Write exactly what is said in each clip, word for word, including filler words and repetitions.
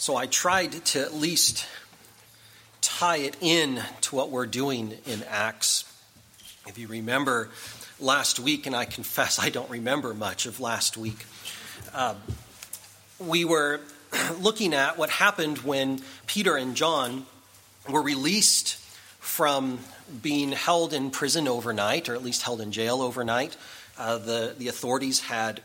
So I tried to at least tie it in to what we're doing in Acts. If you remember last week, and I confess I don't remember much of last week, uh, we were looking at what happened when Peter and John were released from being held in prison overnight, or at least held in jail overnight. Uh, the, the authorities had,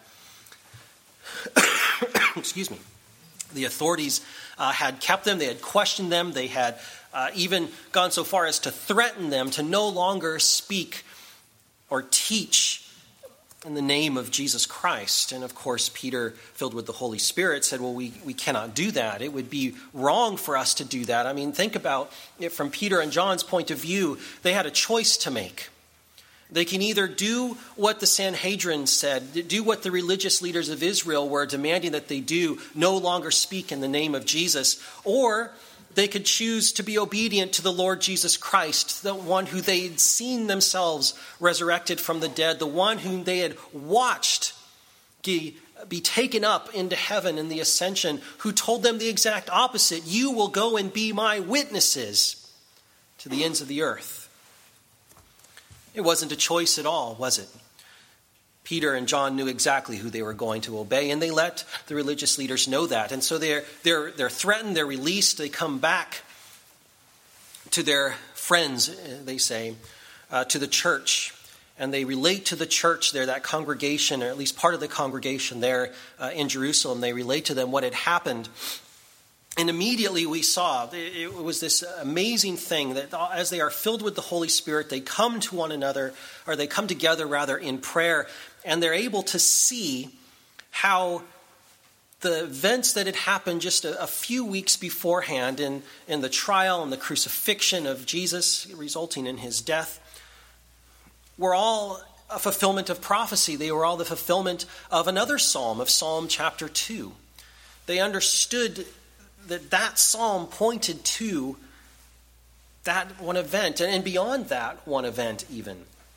excuse me, the authorities uh, had kept them, they had questioned them, they had uh, even gone so far as to threaten them to no longer speak or teach in the name of Jesus Christ. And of course, Peter, filled with the Holy Spirit, said, well, we, we cannot do that. It would be wrong for us to do that. I mean, think about it from Peter and John's point of view. They had a choice to make. They can either do what the Sanhedrin said, do what the religious leaders of Israel were demanding that they do, no longer speak in the name of Jesus, or they could choose to be obedient to the Lord Jesus Christ, the one who they had seen themselves resurrected from the dead, the one whom they had watched be taken up into heaven in the ascension, who told them the exact opposite. You will go and be my witnesses to the ends of the earth. It wasn't a choice at all, was it? Peter and John knew exactly who they were going to obey, and they let the religious leaders know that. And so they're, they're, they're threatened, they're released, they come back to their friends, they say, uh, to the church. And they relate to the church there, that congregation, or at least part of the congregation there uh, in Jerusalem. They relate to them what had happened. And immediately we saw, it was this amazing thing that as they are filled with the Holy Spirit, they come to one another, or they come together rather in prayer, and they're able to see how the events that had happened just a, a few weeks beforehand in, in the trial and the crucifixion of Jesus, resulting in his death, were all a fulfillment of prophecy. They were all the fulfillment of another psalm, of Psalm chapter two. They understood that that psalm pointed to that one event, and beyond that one event even.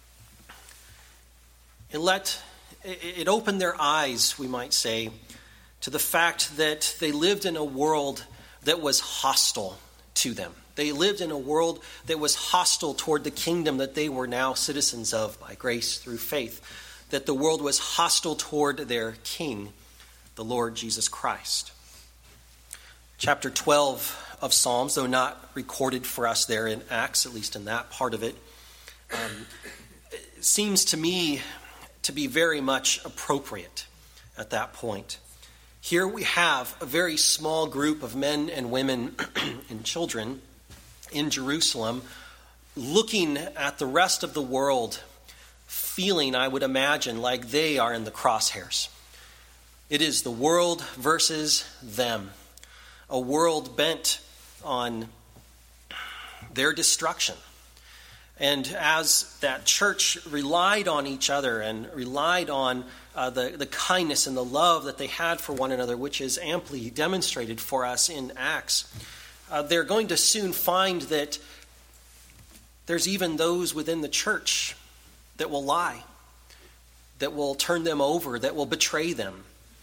It let it opened their eyes, we might say, to the fact that they lived in a world that was hostile to them. They lived in a world that was hostile toward the kingdom that they were now citizens of by grace through faith. That the world was hostile toward their King, the Lord Jesus Christ. Chapter twelve of Psalms, though not recorded for us there in Acts, at least in that part of it, um, seems to me to be very much appropriate at that point. Here we have a very small group of men and women and children in Jerusalem looking at the rest of the world, feeling, I would imagine, like they are in the crosshairs. It is the world versus them. A world bent on their destruction. And as that church relied on each other and relied on uh, the, the kindness and the love that they had for one another, which is amply demonstrated for us in Acts, uh, they're going to soon find that there's even those within the church that will lie, that will turn them over, that will betray them.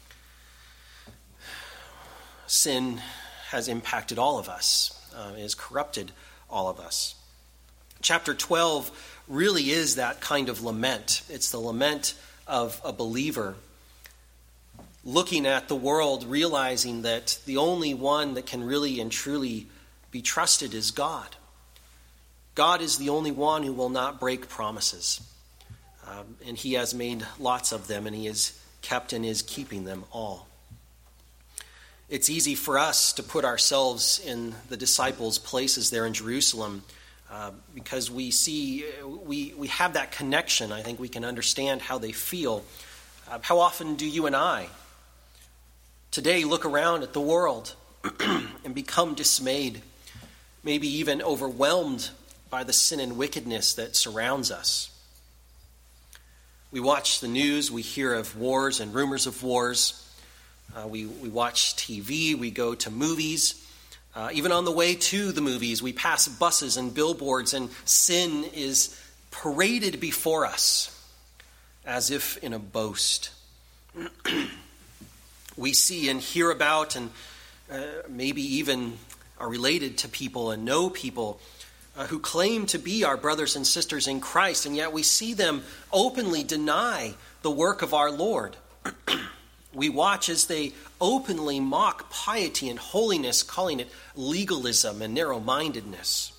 Sin has impacted all of us, uh, has corrupted all of us. Chapter twelve really is that kind of lament. It's the lament of a believer looking at the world, realizing that the only one that can really and truly be trusted is God. God is the only one who will not break promises. Um, and he has made lots of them, and he has kept and is keeping them all. It's easy for us to put ourselves in the disciples' places there in Jerusalem uh, because we see, we, we have that connection. I think we can understand how they feel. Uh, how often do you and I today look around at the world and become dismayed, maybe even overwhelmed by the sin and wickedness that surrounds us? We watch the news, we hear of wars and rumors of wars. Uh, we, we watch T V, we go to movies. Uh, even on the way to the movies, we pass buses and billboards, and sin is paraded before us as if in a boast. We see and hear about and uh, maybe even are related to people and know people uh, who claim to be our brothers and sisters in Christ, and yet we see them openly deny the work of our Lord. We watch as they openly mock piety and holiness, calling it legalism and narrow-mindedness.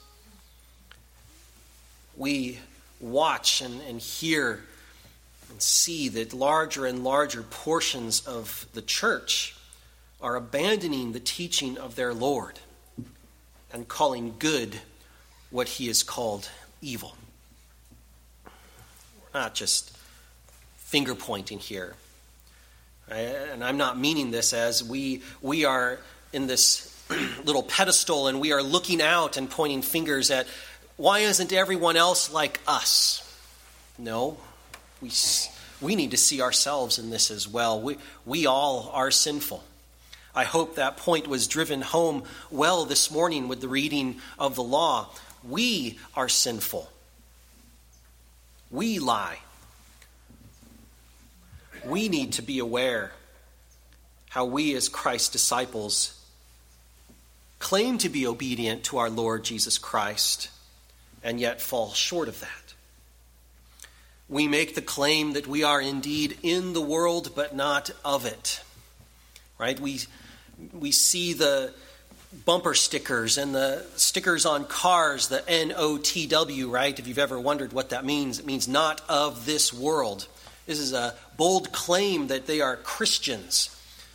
We watch and, and hear and see that larger and larger portions of the church are abandoning the teaching of their Lord and calling good what he has called evil. We're not just finger-pointing here. And I'm not meaning this as we we are in this little pedestal and we are looking out and pointing fingers at why isn't everyone else like us? No, we we need to see ourselves in this as well. We we all are sinful. I hope that point was driven home well this morning with the reading of the law. We are sinful. We lie. We need to be aware how we as Christ's disciples claim to be obedient to our Lord Jesus Christ and yet fall short of that. We make the claim that we are indeed in the world but not of it. Right? We we see the bumper stickers and the stickers on cars, the N O T W, right? If you've ever wondered what that means, it means not of this world. This is a bold claim that they are Christians.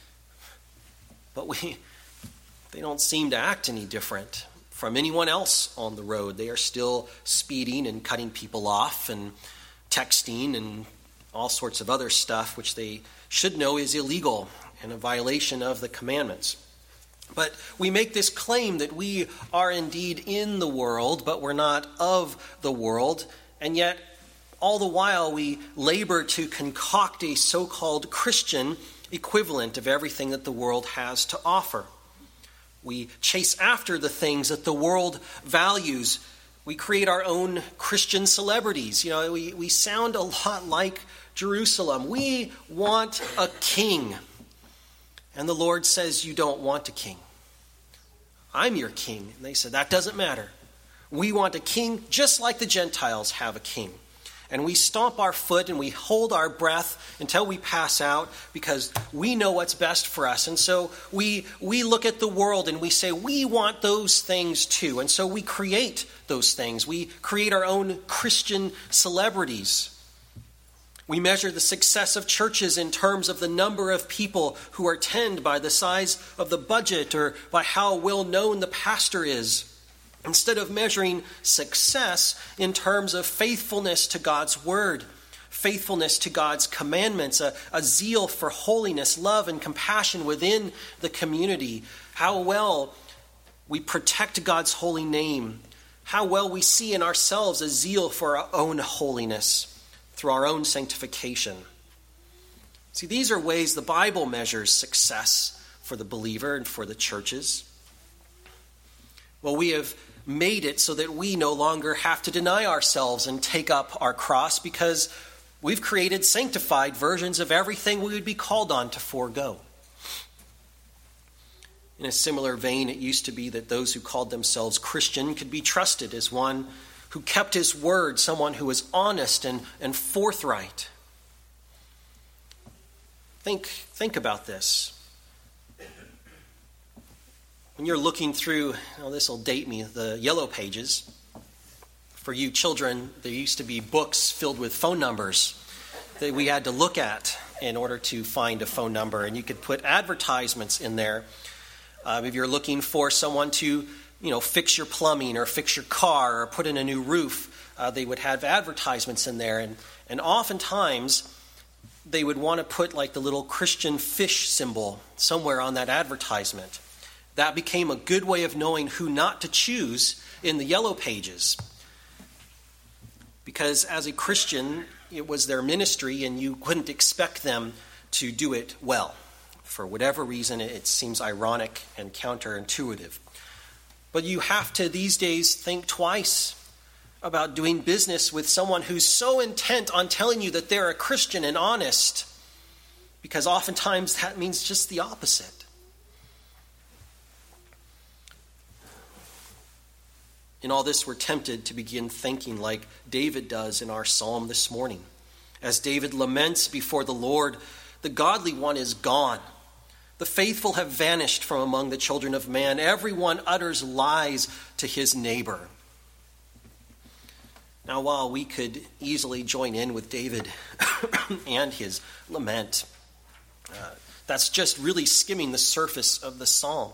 But we, they don't seem to act any different from anyone else on the road. They are still speeding and cutting people off and texting and all sorts of other stuff, which they should know is illegal and a violation of the commandments. But we make this claim that we are indeed in the world, but we're not of the world, and yet all the while we labor to concoct a so-called Christian equivalent of everything that the world has to offer. We chase after the things that the world values. We create our own Christian celebrities. You know, we, we sound a lot like Jerusalem. We want a king. And the Lord says, you don't want a king. I'm your king. And they said, that doesn't matter. We want a king just like the Gentiles have a king. And we stomp our foot and we hold our breath until we pass out because we know what's best for us. And so we we look at the world and we say, we want those things too. And so we create those things. We create our own Christian celebrities. We measure the success of churches in terms of the number of people who attend by the size of the budget or by how well known the pastor is, instead of measuring success in terms of faithfulness to God's word, faithfulness to God's commandments, a, a zeal for holiness, love, and compassion within the community, how well we protect God's holy name, how well we see in ourselves a zeal for our own holiness through our own sanctification. See, these are ways the Bible measures success for the believer and for the churches. Well, we have made it so that we no longer have to deny ourselves and take up our cross because we've created sanctified versions of everything we would be called on to forego. In a similar vein, it used to be that those who called themselves Christian could be trusted as one who kept his word, someone who was honest and, and forthright. Think, think about this. When you're looking through, oh, this will date me, the yellow pages, for you children, there used to be books filled with phone numbers that we had to look at in order to find a phone number. And you could put advertisements in there. Um, if you're looking for someone to, you know, fix your plumbing or fix your car or put in a new roof, uh, they would have advertisements in there. And, and oftentimes, they would want to put like the little Christian fish symbol somewhere on that advertisement. That became a good way of knowing who not to choose in the yellow pages. Because as a Christian, it was their ministry and you couldn't expect them to do it well. For whatever reason, it seems ironic and counterintuitive. But you have to these days think twice about doing business with someone who's so intent on telling you that they're a Christian and honest. Because oftentimes that means just the opposite. In all this, we're tempted to begin thinking like David does in our psalm this morning. As David laments before the Lord, the godly one is gone. The faithful have vanished from among the children of man. Everyone utters lies to his neighbor. Now, while we could easily join in with David and his lament, uh, that's just really skimming the surface of the psalm.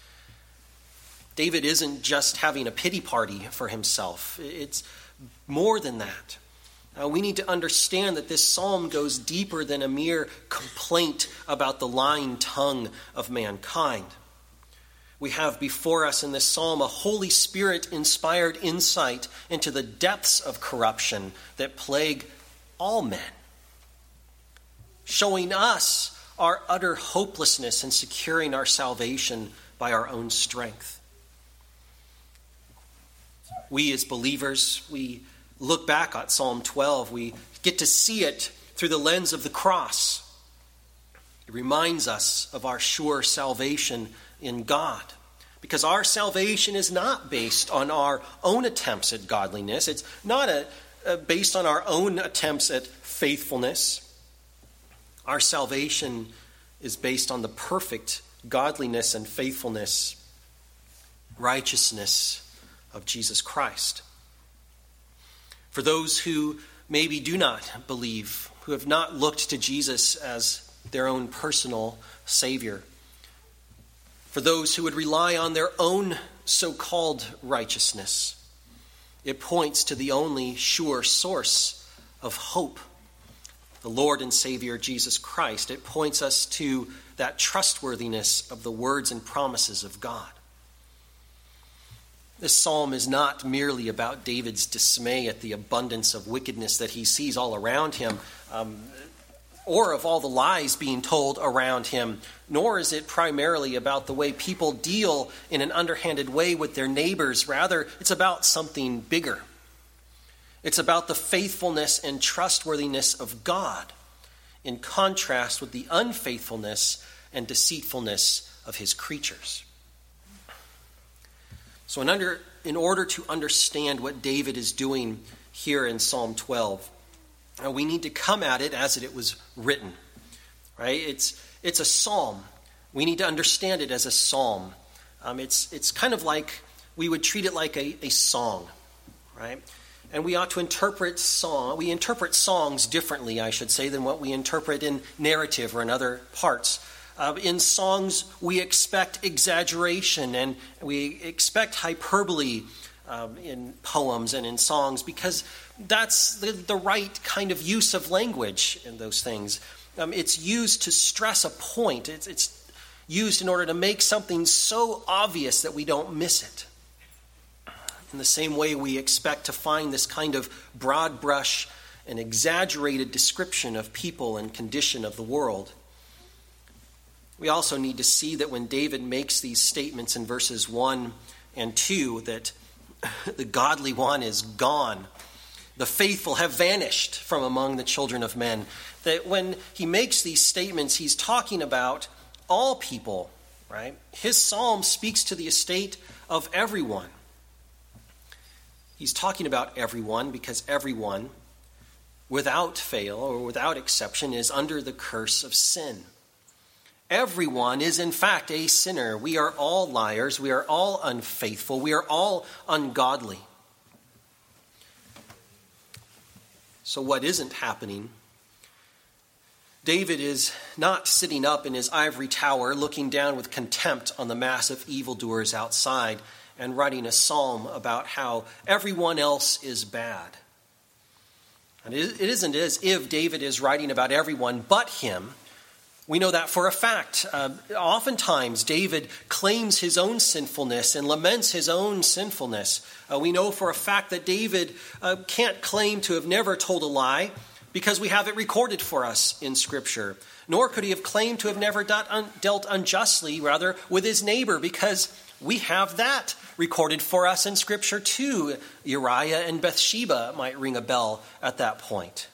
David isn't just having a pity party for himself. It's more than that. Uh, we need to understand that this psalm goes deeper than a mere complaint about the lying tongue of mankind. We have before us in this psalm a Holy Spirit-inspired insight into the depths of corruption that plague all men, showing us our utter hopelessness in securing our salvation by our own strength. We as believers, we look back at Psalm twelve, we get to see it through the lens of the cross. It reminds us of our sure salvation in God, because our salvation is not based on our own attempts at godliness. It's not a, a, based on our own attempts at faithfulness. Our salvation is based on the perfect godliness and faithfulness, righteousness of Jesus Christ. For those who maybe do not believe, who have not looked to Jesus as their own personal Savior, for those who would rely on their own so-called righteousness, it points to the only sure source of hope, the Lord and Savior Jesus Christ. It points us to that trustworthiness of the words and promises of God. This psalm is not merely about David's dismay at the abundance of wickedness that he sees all around him, um, or of all the lies being told around him, nor is it primarily about the way people deal in an underhanded way with their neighbors. Rather, it's about something bigger. It's about the faithfulness and trustworthiness of God in contrast with the unfaithfulness and deceitfulness of his creatures. So in, under, in order to understand what David is doing here in Psalm twelve, uh, we need to come at it as it was written. Right? It's it's a psalm. We need to understand it as a psalm. Um, it's it's kind of like we would treat it like a, a song, right? And we ought to interpret song. We interpret songs differently, I should say, than what we interpret in narrative or in other parts. Uh, in songs, we expect exaggeration and we expect hyperbole um, in poems and in songs, because that's the, the right kind of use of language in those things. Um, it's used to stress a point. It's, it's used in order to make something so obvious that we don't miss it. In the same way, we expect to find this kind of broad brush and exaggerated description of people and condition of the world. We also need to see that when David makes these statements in verses one and two, that the godly one is gone, the faithful have vanished from among the children of men, that when he makes these statements, he's talking about all people, right? His psalm speaks to the estate of everyone. He's talking about everyone because everyone, without fail or without exception, is under the curse of sin. Everyone is in fact a sinner. We are all liars. We are all unfaithful. We are all ungodly. So what isn't happening? David is not sitting up in his ivory tower looking down with contempt on the mass of evildoers outside and writing a psalm about how everyone else is bad. And it isn't as if David is writing about everyone but him. We know that for a fact. Uh, oftentimes, David claims his own sinfulness and laments his own sinfulness. Uh, we know for a fact that David uh, can't claim to have never told a lie because we have it recorded for us in Scripture. Nor could he have claimed to have never dealt unjustly, rather, with his neighbor, because we have that recorded for us in Scripture too. Uriah and Bathsheba might ring a bell at that point.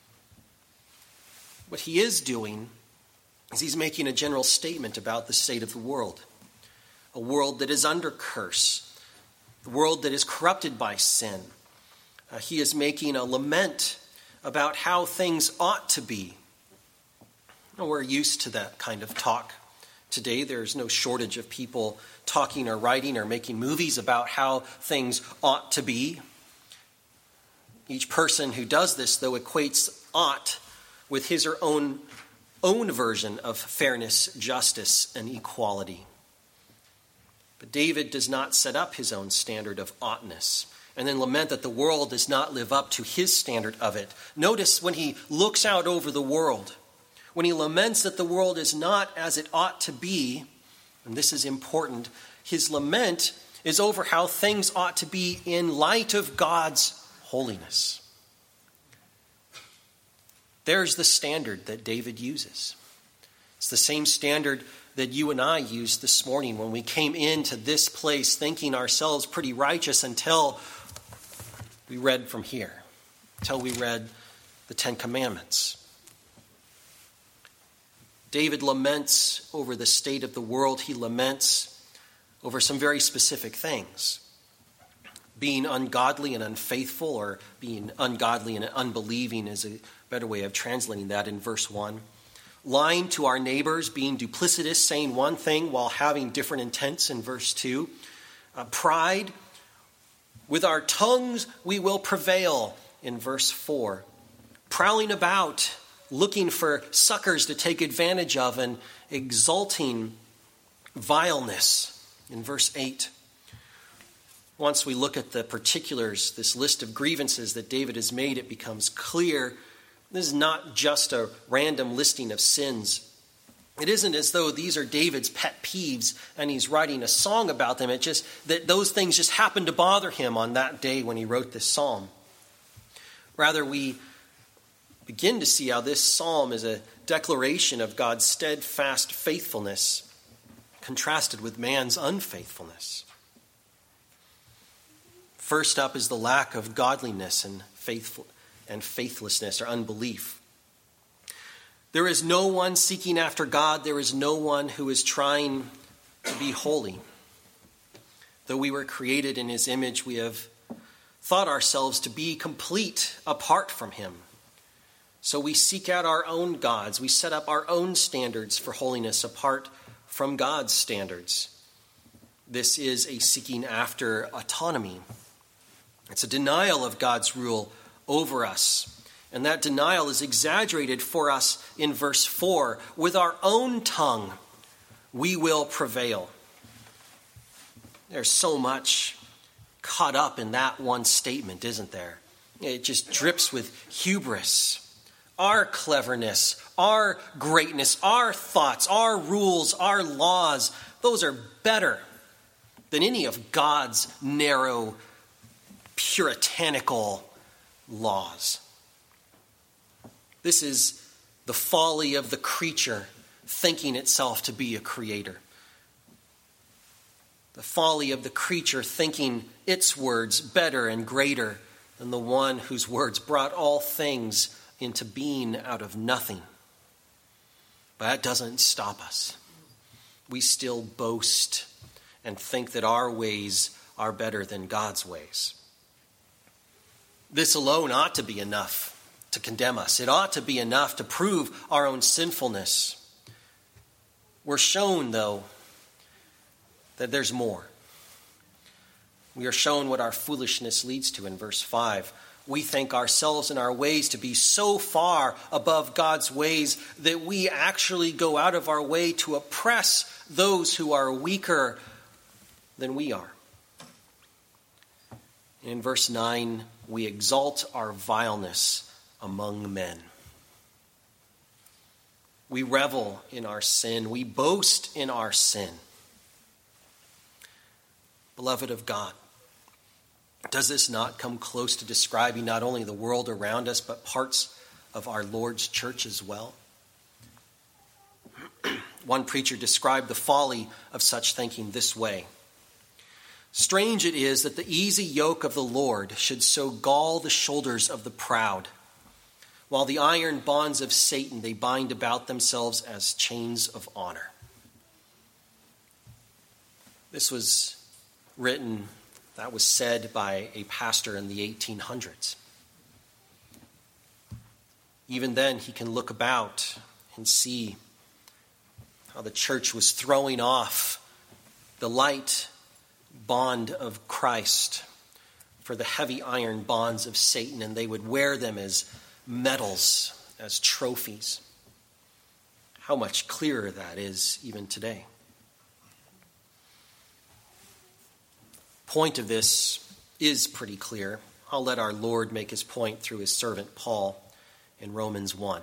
What he is doing is he's making a general statement about the state of the world. A world that is under curse. the world that is corrupted by sin. Uh, he is making a lament about how things ought to be. And we're used to that kind of talk today. There's no shortage of people talking or writing or making movies about how things ought to be. Each person who does this, though, equates ought with his or own, own version of fairness, justice, and equality. But David does not set up his own standard of oughtness and then lament that the world does not live up to his standard of it. Notice when he looks out over the world, when he laments that the world is not as it ought to be, and this is important, his lament is over how things ought to be in light of God's holiness. There's the standard that David uses. It's the same standard that you and I used this morning when we came into this place thinking ourselves pretty righteous until we read from here, until we read the Ten Commandments. David laments over the state of the world. He laments over some very specific things. Being ungodly and unfaithful, or being ungodly and unbelieving is a better way of translating that in verse one. Lying to our neighbors, being duplicitous, saying one thing while having different intents in verse two. Uh, pride, with our tongues we will prevail in verse four. Prowling about, looking for suckers to take advantage of, and exalting vileness in verse eight. Once we look at the particulars, this list of grievances that David has made, it becomes clear this is not just a random listing of sins. It isn't as though these are David's pet peeves and he's writing a song about them. It's just that those things just happened to bother him on that day when he wrote this psalm. Rather, we begin to see how this psalm is a declaration of God's steadfast faithfulness contrasted with man's unfaithfulness. First up is the lack of godliness and faithful and faithlessness or unbelief. There is no one seeking after God. There is no one who is trying to be holy. Though we were created in his image, we have thought ourselves to be complete apart from him. So we seek out our own gods. We set up our own standards for holiness apart from God's standards. This is a seeking after autonomy. It's a denial of God's rule over us. And that denial is exaggerated for us in verse four. With our own tongue, we will prevail. There's so much caught up in that one statement, isn't there? It just drips with hubris. Our cleverness, our greatness, our thoughts, our rules, our laws, those are better than any of God's narrow, puritanical laws. This is the folly of the creature thinking itself to be a creator. The folly of the creature thinking its words better and greater than the one whose words brought all things into being out of nothing. But that doesn't stop us. We still boast and think that our ways are better than God's ways. This alone ought to be enough to condemn us. It ought to be enough to prove our own sinfulness. We're shown, though, that there's more. We are shown what our foolishness leads to in verse five. We think ourselves and our ways to be so far above God's ways that we actually go out of our way to oppress those who are weaker than we are. In verse nine, we exalt our vileness among men. We revel in our sin. We boast in our sin. Beloved of God, does this not come close to describing not only the world around us, but parts of our Lord's church as well? One preacher described the folly of such thinking this way. Strange it is that the easy yoke of the Lord should so gall the shoulders of the proud, while the iron bonds of Satan they bind about themselves as chains of honor. This was written That was said by a pastor in the eighteen hundreds. Even then, he can look about and see how the church was throwing off the light bond of Christ for the heavy iron bonds of Satan, and they would wear them as medals, as trophies. How much clearer that is even today. Point of this is pretty clear. I'll let our Lord make his point through his servant Paul in Romans one.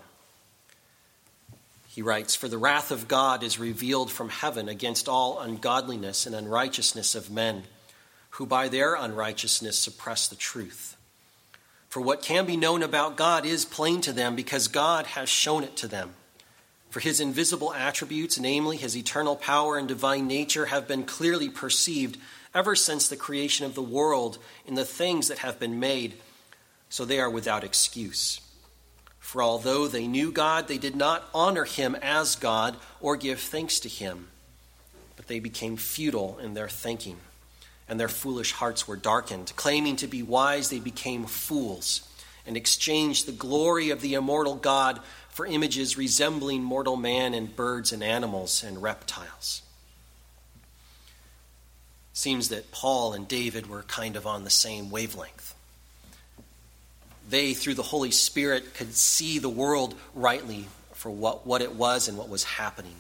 He writes, "For the wrath of God is revealed from heaven against all ungodliness and unrighteousness of men, who by their unrighteousness suppress the truth. For what can be known about God is plain to them, because God has shown it to them. For his invisible attributes, namely his eternal power and divine nature, have been clearly perceived ever since the creation of the world in the things that have been made, so they are without excuse. For although they knew God, they did not honor him as God or give thanks to him, but they became futile in their thinking, and their foolish hearts were darkened. Claiming to be wise, they became fools and exchanged the glory of the immortal God for images resembling mortal man and birds and animals and reptiles." Seems that Paul and David were kind of on the same wavelength. They, through the Holy Spirit, could see the world rightly for what, what it was and what was happening.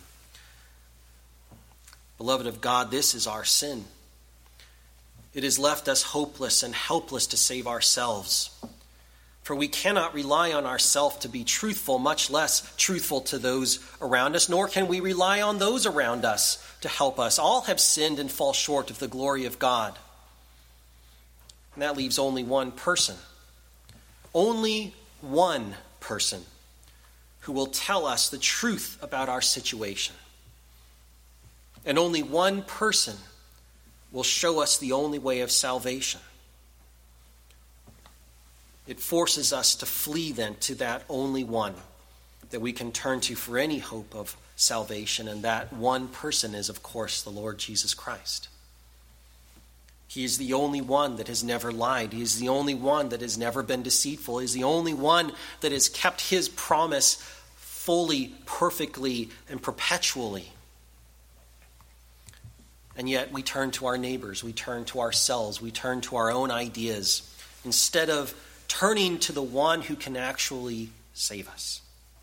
Beloved of God, this is our sin. It has left us hopeless and helpless to save ourselves. For we cannot rely on ourselves to be truthful, much less truthful to those around us, nor can we rely on those around us to help us. All have sinned and fall short of the glory of God. And that leaves only one person. Only one person who will tell us the truth about our situation. And only one person will show us the only way of salvation. It forces us to flee then to that only one that we can turn to for any hope of salvation, and that one person is, of course, the Lord Jesus Christ. He is the only one that has never lied. He is the only one that has never been deceitful. He is the only one that has kept his promise fully, perfectly, and perpetually. And yet we turn to our neighbors, we turn to ourselves, we turn to our own ideas, instead of turning to the one who can actually save us.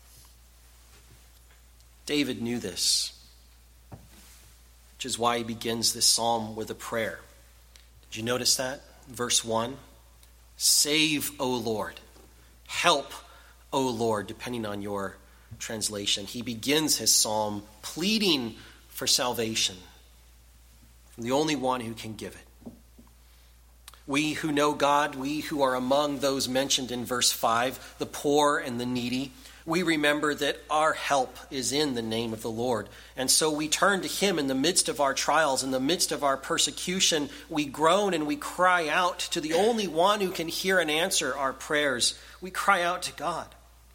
David knew this, which is why he begins this psalm with a prayer. Did you notice that? Verse one, "Save, O Lord. Help, O Lord," depending on your translation. He begins his psalm pleading for salvation from the only one who can give it. We who know God, we who are among those mentioned in verse five, the poor and the needy, we remember that our help is in the name of the Lord. And so we turn to him in the midst of our trials, in the midst of our persecution. We groan and we cry out to the only one who can hear and answer our prayers. We cry out to God.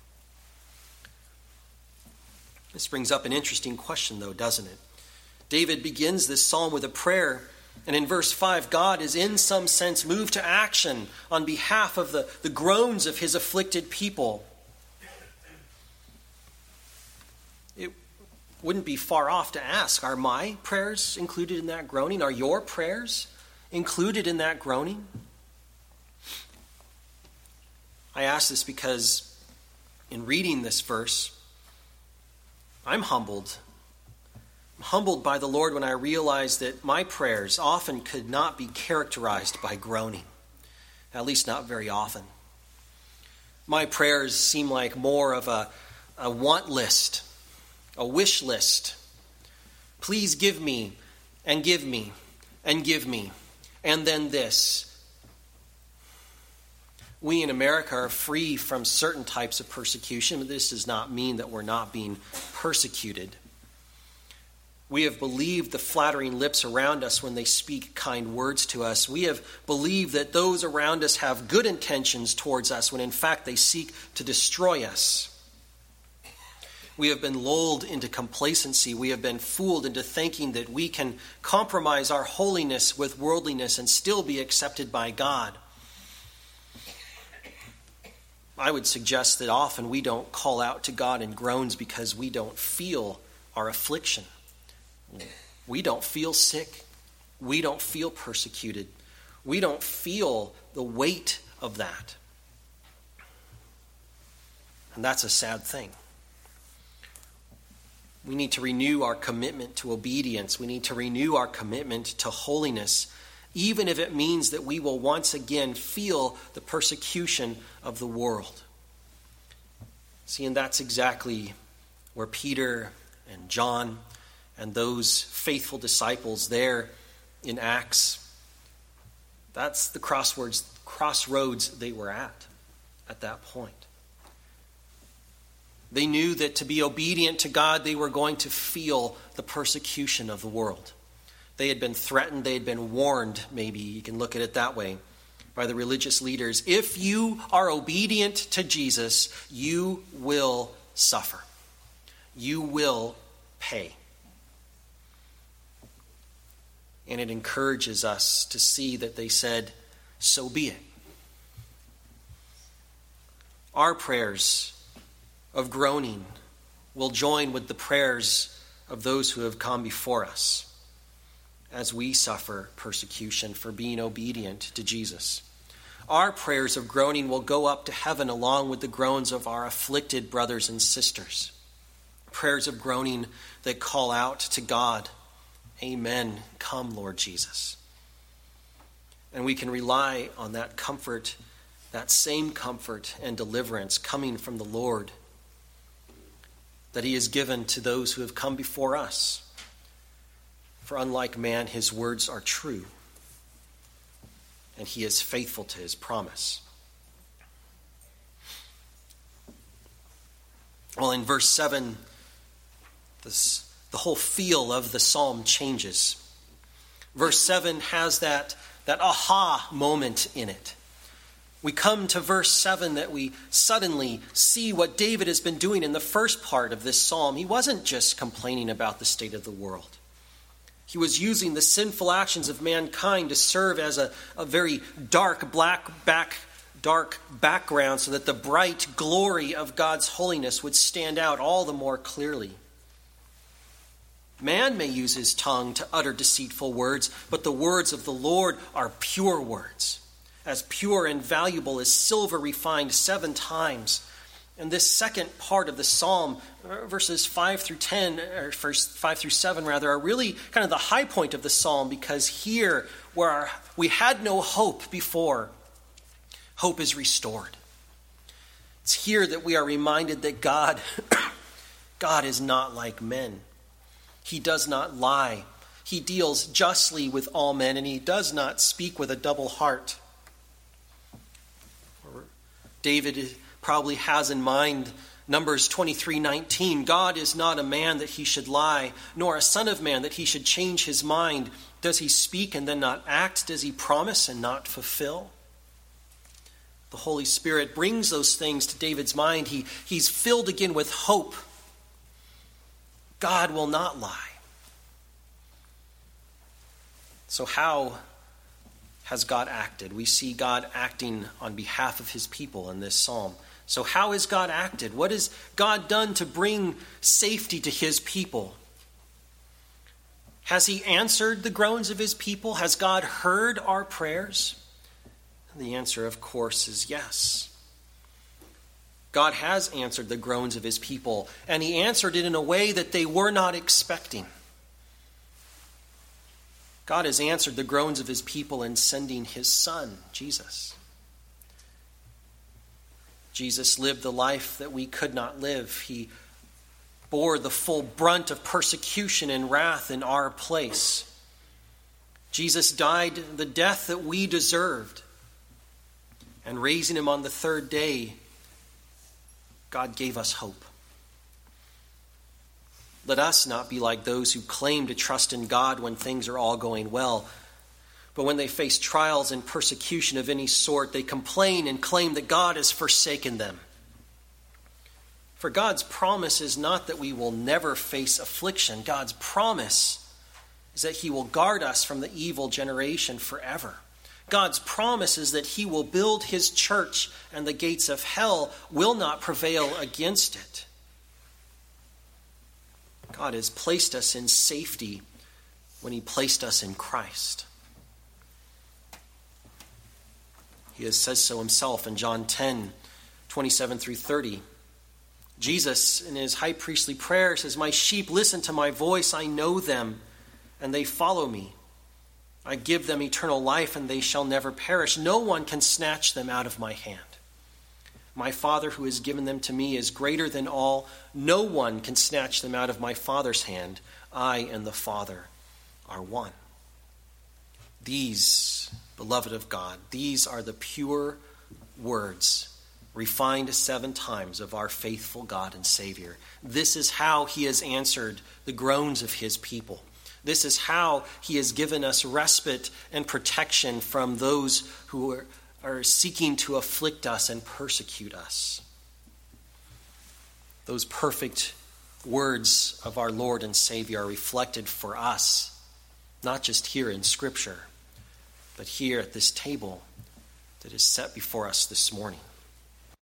This brings up an interesting question, though, doesn't it? David begins this psalm with a prayer, and in verse five, God is in some sense moved to action on behalf of the, the groans of his afflicted people. It wouldn't be far off to ask, are my prayers included in that groaning? Are your prayers included in that groaning? I ask this because in reading this verse, I'm humbled. I'm humbled by the Lord when I realize that my prayers often could not be characterized by groaning, at least not very often. My prayers seem like more of a, a want list, a wish list. Please give me, and give me, and give me, and then this. We in America are free from certain types of persecution, but this does not mean that we're not being persecuted. We have believed the flattering lips around us when they speak kind words to us. We have believed that those around us have good intentions towards us when in fact they seek to destroy us. We have been lulled into complacency. We have been fooled into thinking that we can compromise our holiness with worldliness and still be accepted by God. I would suggest that often we don't call out to God in groans because we don't feel our affliction. We don't feel sick. We don't feel persecuted. We don't feel the weight of that. And that's a sad thing. We need to renew our commitment to obedience. We need to renew our commitment to holiness, even if it means that we will once again feel the persecution of the world. See, and that's exactly where Peter and John and those faithful disciples there in Acts, that's the crossroads, crossroads they were at at that point. They knew that to be obedient to God, they were going to feel the persecution of the world. They had been threatened, they had been warned, maybe you can look at it that way, by the religious leaders. If you are obedient to Jesus, you will suffer. You will pay. And it encourages us to see that they said, so be it. Our prayers of groaning will join with the prayers of those who have come before us as we suffer persecution for being obedient to Jesus. Our prayers of groaning will go up to heaven along with the groans of our afflicted brothers and sisters. Prayers of groaning that call out to God, amen, come Lord Jesus. And we can rely on that comfort, that same comfort and deliverance coming from the Lord that he has given to those who have come before us. For unlike man, his words are true, and he is faithful to his promise. Well, in verse seven, this, the whole feel of the psalm changes. Verse seven has that, that aha moment in it. We come to verse seven that we suddenly see what David has been doing in the first part of this psalm. He wasn't just complaining about the state of the world. He was using the sinful actions of mankind to serve as a, a very dark, black, back, dark background so that the bright glory of God's holiness would stand out all the more clearly. Man may use his tongue to utter deceitful words, but the words of the Lord are pure words, as pure and valuable as silver refined seven times. And this second part of the psalm, verses five through ten, or first five through seven rather, are really kind of the high point of the psalm, because here, where our, we had no hope before, hope is restored. It's here that we are reminded that God, God is not like men. He does not lie. He deals justly with all men, and he does not speak with a double heart. David probably has in mind Numbers twenty-three nineteen. God is not a man that he should lie, nor a son of man that he should change his mind. Does he speak and then not act? Does he promise and not fulfill? The Holy Spirit brings those things to David's mind. He, he's filled again with hope. God will not lie. So how has God acted? We see God acting on behalf of his people in this psalm. So how has God acted? What has God done to bring safety to his people? Has he answered the groans of his people? Has God heard our prayers? And the answer, of course, is yes. God has answered the groans of his people, and he answered it in a way that they were not expecting. God has answered the groans of his people in sending his son, Jesus. Jesus lived the life that we could not live. He bore the full brunt of persecution and wrath in our place. Jesus died the death that we deserved. And raising him on the third day, God gave us hope. Let us not be like those who claim to trust in God when things are all going well. But when they face trials and persecution of any sort, they complain and claim that God has forsaken them. For God's promise is not that we will never face affliction. God's promise is that he will guard us from the evil generation forever. God's promise is that he will build his church and the gates of hell will not prevail against it. God has placed us in safety when he placed us in Christ. He has said so himself in John ten, twenty-seven through thirty. Jesus, in his high priestly prayer, says, "My sheep listen to my voice. I know them, and they follow me. I give them eternal life, and they shall never perish. No one can snatch them out of my hand. My Father who has given them to me is greater than all. No one can snatch them out of my Father's hand. I and the Father are one." These, beloved of God, these are the pure words, refined seven times, of our faithful God and Savior. This is how he has answered the groans of his people. This is how he has given us respite and protection from those who are, are seeking to afflict us and persecute us. Those perfect words of our Lord and Savior are reflected for us, not just here in Scripture, but here at this table that is set before us this morning.